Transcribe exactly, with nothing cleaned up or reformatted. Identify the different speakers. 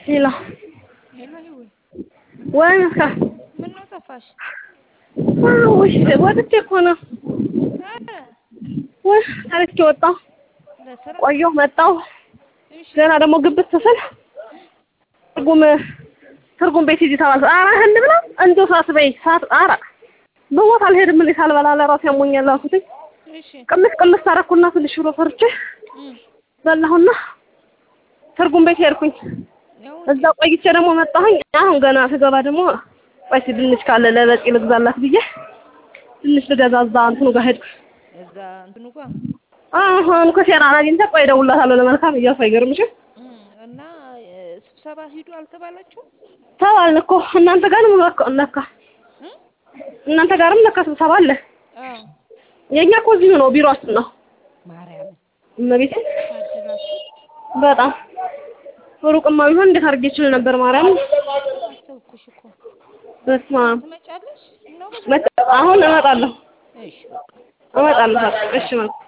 Speaker 1: ሄሎ
Speaker 2: ሄሎ ይሁን
Speaker 1: ወይ መስካ
Speaker 2: ምን ነው ጠፋሽ?
Speaker 1: ወይስ ወጥቼ እኮ ነው
Speaker 2: ኧረ
Speaker 1: ወይ ታሪክ ወጣሁ
Speaker 2: ለስራ
Speaker 1: ቆየሁ መጣሁ
Speaker 2: እሺ
Speaker 1: ገና ደግሞ ግብት ስል ትርጉም ትርጉም ቤት ሂጂ ተባልኩ ኧረ ህል ብላ እንደው ሳትበይ ሳት ኧረ በቦታ አልሄድም እንዴ ሳልበላ ለራሴ ያሞኛል አልኩት
Speaker 2: እሺ
Speaker 1: ቅምስ ቅምስ ታረኩና ትንሽ ሽሮ ፈርቼ በላሁና ትርጉም ቤት ሄድኩኝ እዛ ቆይቼ ደግሞ መጣሁኝ አሁን ገና ስገባ ደግሞ ወይስ ድንች ካለ ለበቂ ልግዛላት ብዬ ድንች ልገዛ እዛ እንትኑ ጋር ሄድኩ
Speaker 2: እዛ እንትኑ ጋር
Speaker 1: አሁን ከሴራ አግኝቼ ቆይ እደውልላታለሁ ለመልካም እያልኩ አይገርምሽም
Speaker 2: እና ስብሰባ ሂዱ አልተባላችሁም
Speaker 1: ተባልን እኮ እናንተ ጋርም ለካ እናንተ ጋርም ለካ ስብሰባ አለ
Speaker 2: አዎ
Speaker 1: የኛ እኮ እዚሁ ነው ቢሮአችን ነው
Speaker 2: ማርያም
Speaker 1: እመቤቴ
Speaker 2: ታድላችሁ
Speaker 1: በጣም ሩቅማ ቢሆን እንዴት አድርጌ እችል ነበር ማርያም
Speaker 2: አሰብኩሽ እኮ
Speaker 1: በስመ አብ
Speaker 2: ትመጫለሽ ነው
Speaker 1: አሁን እመጣለሁ
Speaker 2: እሺ በቃ
Speaker 1: እመጣለሁ እሺ ማለት